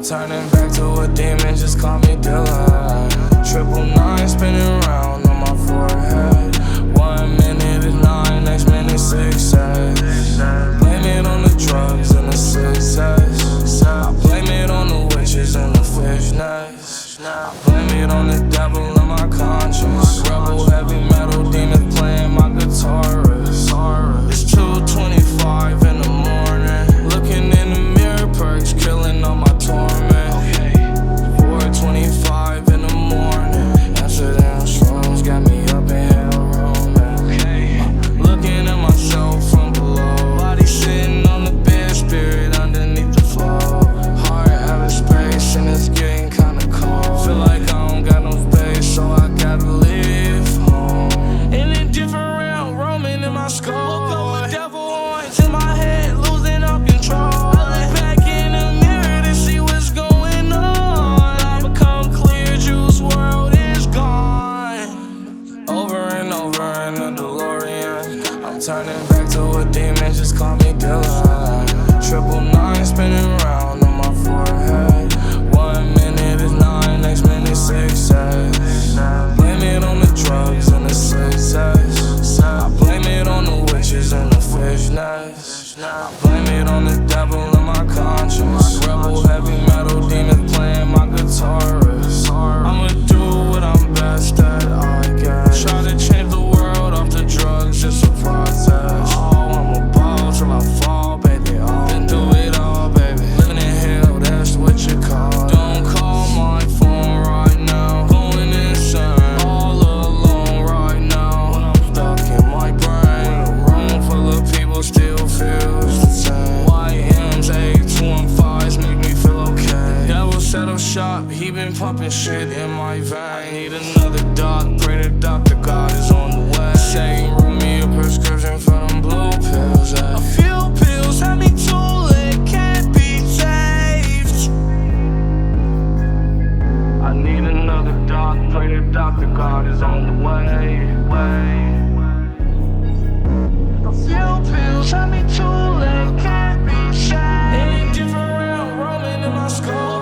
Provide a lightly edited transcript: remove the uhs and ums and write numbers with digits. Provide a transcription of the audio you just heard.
turning back to a demon, just call me Dylan. 999 spinning round on my forehead. 1 minute is 9, next minute 6 blame it on the drugs and the success. I blame it on the witches and the fish nets. I blame it on the devil in my conscience. Rebel heavy metal demon playing my guitarist. It's 2:25 in the morning. Looking in the mirror, perks killing all my torment. 4:25 in the morning. Amsterdam shrooms got me up in hell roaming. Looking at myself from below. Body sitting on the bed, spirit underneath the floor. Heart having space and it's getting kinda cold. Feel like I don't got no space, so I gotta leave home. In a different realm, roaming in my skull. Woke up with devil horns in my head, losing all control. I look back in the mirror to see what's going on. I become clear, juice world is gone. Over and over in the DeLorean, I'm turning back to a demon, just call me Dylan. 999 spinning round on my forehead. 1 minute is 9, next minute 6 blame it on the drugs and the success. I blame it on the witches and the fish nets. I blame it on the devil in my conscience. Rebel heavy metal demon playing my guitarist. I'ma do what I'm best at, I guess. Try to change the world off the drugs, it's a process. Oh, I'ma ball till I fall, baby. Been through it all, baby. Living in hell, that's what you call it. Don't call my phone right now. Going insane, all alone right now. When I'm stuck in my brain, a room full of people still feels the same. YMs, 8215s make me feel okay. Devil set up shop, he been pumping shit in my vein. Need another doc, pray to Dr. God is on the way. Say, wrote me a prescription for them blue pills. A few pills had me too lit, can't be saved. I need another doc, pray to Dr. God is on the way. A few pills had me too lit, can't be saved. In a different realm, roaming in my skull.